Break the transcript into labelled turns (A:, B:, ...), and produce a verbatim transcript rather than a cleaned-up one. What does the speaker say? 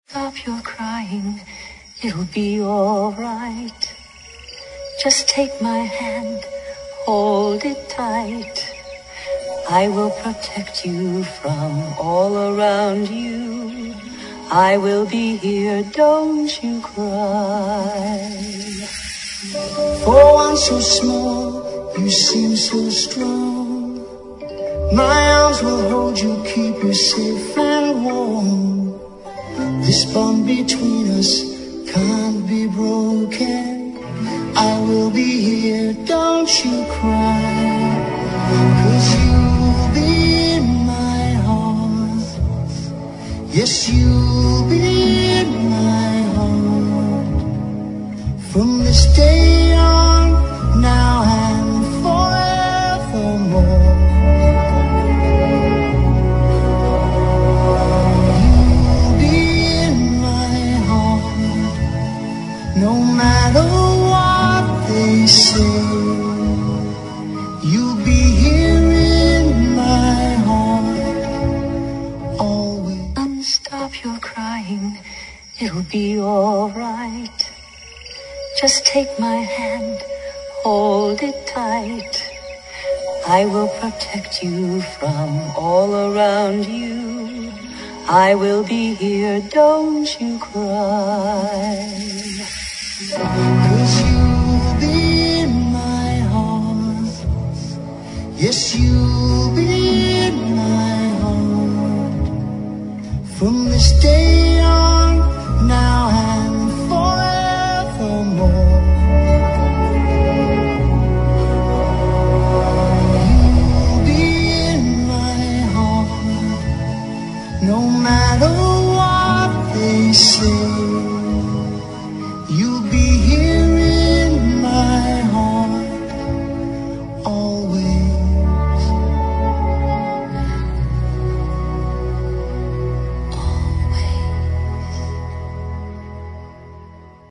A: Stop your crying, it'll be all right. Just take my hand, hold it tight. I will protect you from all around you. I will be here, don't you cry.
B: For one so small, you seem so strong. My arms will hold you, keep you safe and warm. This bond between us can't be broken. I will be here, don't you cry. 'Cause you'll be in my heart. Yes, you'll be in my heart. From this day on, now and forevermore. No matter what they say, you'll be here in my heart, always.
A: And stop your crying, it'll be all right. Just take my hand, hold it tight. I will protect you from all around you. I will be here, don't you cry.
B: 'Cause you'll be in my heart. Yes, you